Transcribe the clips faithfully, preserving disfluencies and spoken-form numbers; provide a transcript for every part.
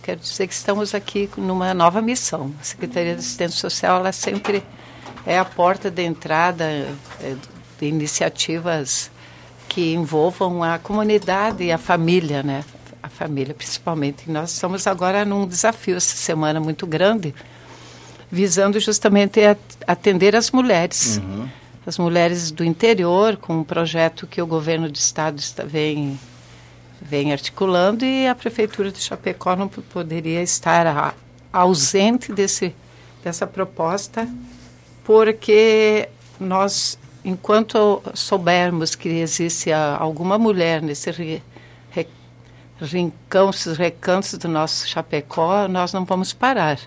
quero dizer que estamos aqui numa nova missão. A Secretaria de Assistência Social, ela sempre é a porta de entrada é, de iniciativas que envolvam a comunidade e a família, né? A família principalmente. E nós estamos agora num desafio essa semana muito grande, visando justamente atender as mulheres. Uhum. As mulheres do interior, com um projeto que o governo do estado está, vem, vem articulando, e a Prefeitura de Chapecó não poderia estar a, ausente desse, dessa proposta, porque nós, enquanto soubermos que existe a, alguma mulher nesse re, re, rincão, esses recantos do nosso Chapecó, nós não vamos parar,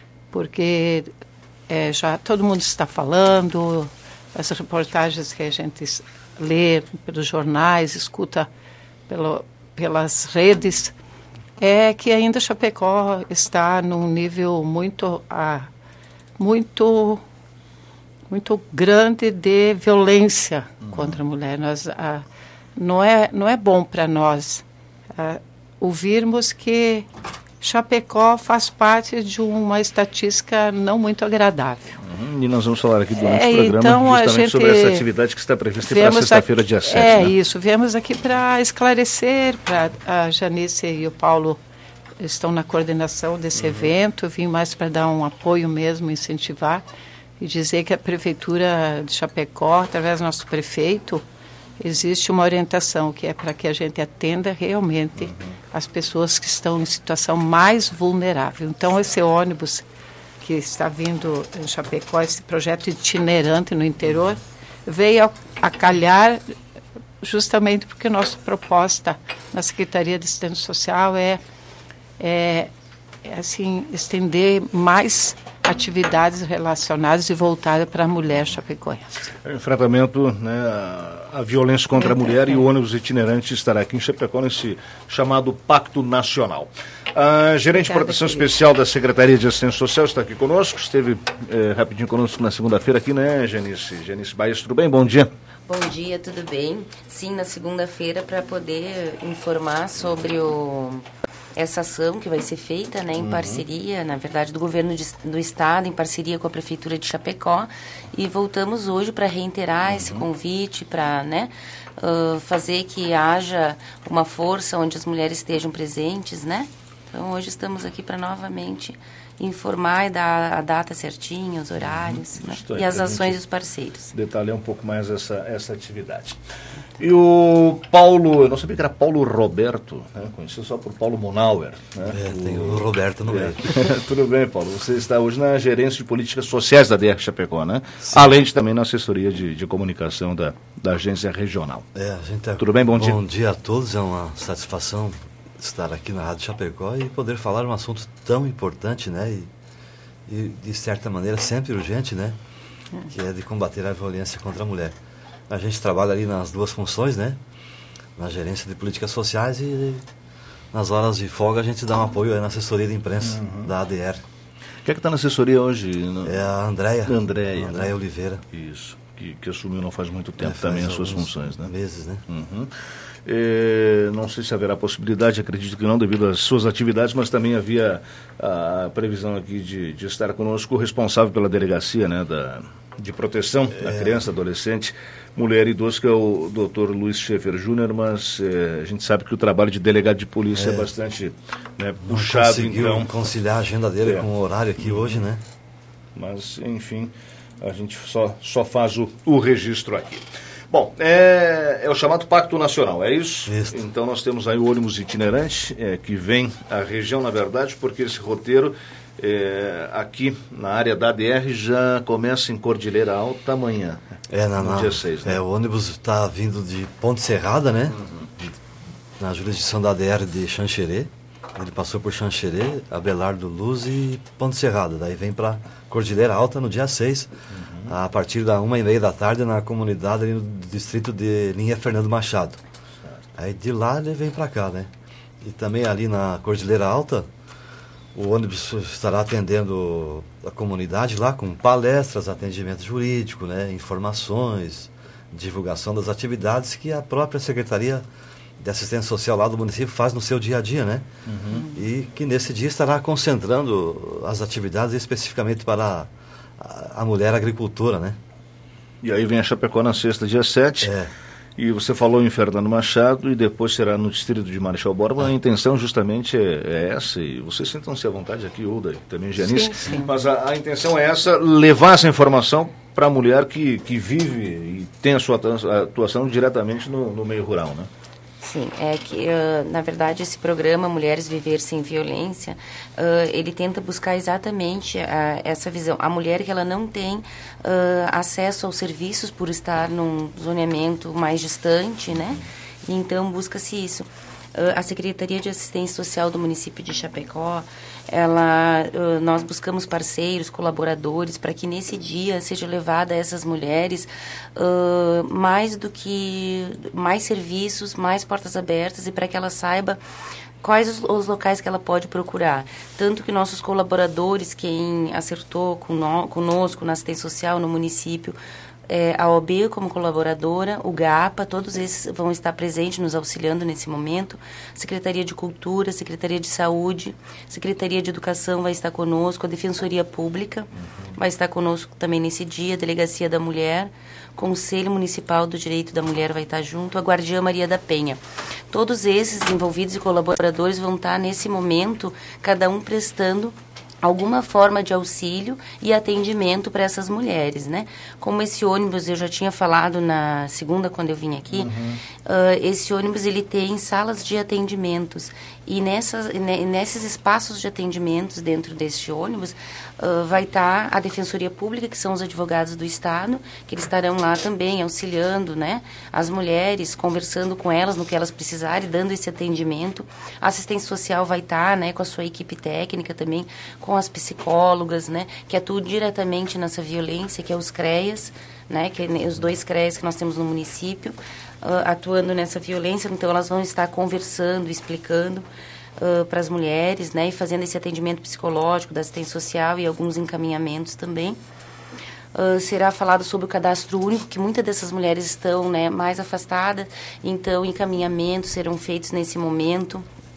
porque é, já todo mundo está falando, as reportagens que a gente lê pelos jornais, escuta pelo, pelas redes, é que ainda Chapecó está num nível muito, ah, muito, muito grande de violência uhum. contra a mulher. Nós, ah, não é, não é bom para nós ah, ouvirmos que Chapecó faz parte de uma estatística não muito agradável. Uhum, e nós vamos falar aqui durante é, o programa então, justamente sobre essa atividade que está prevista para sexta-feira, dia sete. É, né? isso. Viemos aqui para esclarecer, para a Janice e o Paulo estão na coordenação desse uhum. evento. Vim mais para dar um apoio mesmo, incentivar e dizer que a Prefeitura de Chapecó, através do nosso prefeito, existe uma orientação que é para que a gente atenda realmente uhum. as pessoas que estão em situação mais vulnerável. Então, esse ônibus que está vindo em Chapecó, esse projeto itinerante no interior, veio a, a calhar justamente porque a nossa proposta na Secretaria de Assistência Social é, é, é assim, estender mais atividades relacionadas e voltadas para a mulher chapecoense. É, enfrentamento, né, a, a violência contra é, a mulher é. E o ônibus itinerante estará aqui em Chapecó nesse chamado Pacto Nacional. A gerente Obrigada, de proteção querido. especial da Secretaria de Assistência Social está aqui conosco, esteve é, rapidinho conosco na segunda-feira aqui, né, Janice? Janice Baez, tudo bem? Bom dia. Bom dia, tudo bem? Sim, na segunda-feira, para poder informar sobre o... essa ação que vai ser feita, né, em uhum. parceria, na verdade, do governo de, do estado, em parceria com a Prefeitura de Chapecó, e voltamos hoje para reiterar uhum. esse convite, para, né, uh, fazer que haja uma força onde as mulheres estejam presentes, né? Então, hoje estamos aqui para novamente informar e dar a data certinha, os horários, uhum. né? E as ações dos parceiros. Detalhar um pouco mais essa, essa atividade. E o Paulo, eu não sabia que era Paulo Roberto, né? Conheci só por Paulo Monauer. Né? É, o... tem o Roberto no meio. Tudo bem, Paulo. Você está hoje na gerência de políticas sociais da D R Chapecó, né? Sim. Além de também na assessoria de, de comunicação da, da agência regional. É, a gente tá... Tudo bem? Bom dia. Bom dia a todos, é uma satisfação estar aqui na Rádio Chapecó e poder falar um assunto tão importante, né? E, e de certa maneira sempre urgente, né? Que é de combater a violência contra a mulher. A gente trabalha ali nas duas funções, né? Na gerência de políticas sociais e nas horas de folga a gente dá um apoio aí na assessoria de imprensa uhum. da A D R. Quem é que está na assessoria hoje? No... É a Andréia. Andréia. Andréia Oliveira. Isso, que, que assumiu não faz muito tempo é, também as suas funções, né? meses, né? Uhum. É, não sei se haverá possibilidade, acredito que não, devido às suas atividades, mas também havia a previsão aqui de, de estar conosco o responsável pela delegacia, né, da, de proteção é. da criança, adolescente, mulher e idoso, que é o doutor Luiz Schaefer Júnior, mas é, a gente sabe que o trabalho de delegado de polícia é, é bastante né, puxado. Conseguiu então conciliar a agenda dele é. com o horário aqui uhum. hoje, né? Mas, enfim, a gente só, só faz o, o registro aqui. Bom, é, é o chamado Pacto Nacional, é isso? Isso. Então nós temos aí o ônibus itinerante, é, que vem à região, na verdade, porque esse roteiro é, aqui na área da A D R já começa em Cordilheira Alta amanhã, é, na, no na, dia seis. Né? É, o ônibus está vindo de Ponte Serrada, né? Uhum. Na jurisdição da A D R de Xanxerê. Ele passou por Xanxerê, Abelardo Luz e Ponte Serrada. Daí vem para Cordilheira Alta no dia seis. Uhum. A partir da uma e meia da tarde na comunidade ali no distrito de Linha Fernando Machado. Certo. Aí de lá ele vem para cá, né? E também ali na Cordilheira Alta, o ônibus estará atendendo a comunidade lá com palestras, atendimento jurídico, né? Informações, divulgação das atividades que a própria Secretaria de assistência social lá do município faz no seu dia a dia, né? Uhum. E que nesse dia estará concentrando as atividades especificamente para a, a mulher agricultora, né? E aí vem a Chapecó na sexta, dia sete. É. E você falou em Fernando Machado e depois será no distrito de Marechal Borba. A intenção justamente é, é essa, e vocês sintam-se à vontade aqui, Uda, também Janice. Sim, sim. Mas a, a intenção é essa, levar essa informação para a mulher que, que vive e tem a sua atuação diretamente no, no meio rural, né? Sim, é que, uh, na verdade, esse programa Mulheres Viver Sem Violência, uh, ele tenta buscar exatamente uh, essa visão. A mulher que ela não tem uh, acesso aos serviços por estar num zoneamento mais distante, né? Então, busca-se isso. Uh, a Secretaria de Assistência Social do município de Chapecó, ela, uh, nós buscamos parceiros, colaboradores, para que nesse dia seja levada a essas mulheres uh, mais do que, mais serviços, mais portas abertas, e para que ela saiba quais os, os locais que ela pode procurar. Tanto que nossos colaboradores, quem acertou com no, conosco na assistência social no município, É, a O A B como colaboradora, o GAPA, todos esses vão estar presentes nos auxiliando nesse momento. Secretaria de Cultura, Secretaria de Saúde, Secretaria de Educação vai estar conosco, a Defensoria Pública vai estar conosco também nesse dia, a Delegacia da Mulher, Conselho Municipal do Direito da Mulher vai estar junto, a Guardiã Maria da Penha. Todos esses envolvidos e colaboradores vão estar nesse momento, cada um prestando alguma forma de auxílio e atendimento para essas mulheres, né? Como esse ônibus, eu já tinha falado na segunda, quando eu vim aqui, uhum. uh, esse ônibus, ele tem salas de atendimentos. E nessas, nesses espaços de atendimentos dentro deste ônibus, uh, vai estar a Defensoria Pública, que são os advogados do Estado, que eles estarão lá também auxiliando, né, as mulheres, conversando com elas no que elas precisarem, dando esse atendimento. A assistência social vai estar, né, com a sua equipe técnica também, com as psicólogas, né, que atuam diretamente nessa violência, que é os CREAS, né, que é os dois CREAS que nós temos no município, uh, atuando nessa violência. Então elas vão estar conversando, explicando uh, para as mulheres, né, e fazendo esse atendimento psicológico da assistência social e alguns encaminhamentos também. Uh, será falado sobre o cadastro único, que muitas dessas mulheres estão, né, mais afastadas, então encaminhamentos serão feitos nesse momento.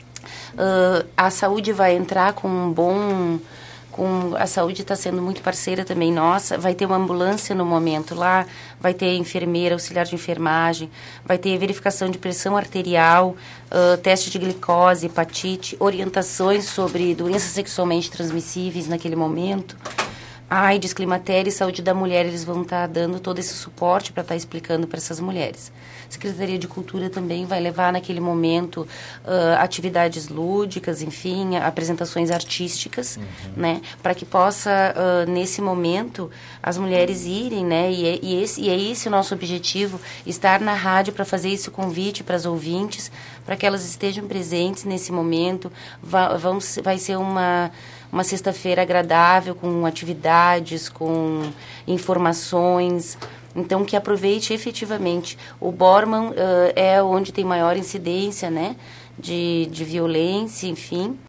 Uh, a saúde vai entrar com um bom... Com, a saúde está sendo muito parceira também nossa, vai ter uma ambulância no momento lá, vai ter enfermeira, auxiliar de enfermagem, vai ter verificação de pressão arterial, uh, teste de glicose, hepatite, orientações sobre doenças sexualmente transmissíveis naquele momento. AIDS, climatério e saúde da mulher, eles vão estar dando todo esse suporte para estar explicando para essas mulheres. Secretaria de Cultura também vai levar naquele momento uh, atividades lúdicas, enfim, apresentações artísticas, uhum. né, para que possa, uh, nesse momento, as mulheres irem, né, e é, e, esse, e é esse o nosso objetivo, estar na rádio para fazer esse convite para as ouvintes, para que elas estejam presentes nesse momento. Va, vamos, vai ser uma... uma sexta-feira agradável, com atividades, com informações. Então, que aproveite efetivamente. O Borman uh, é onde tem maior incidência, né, de, de violência, enfim.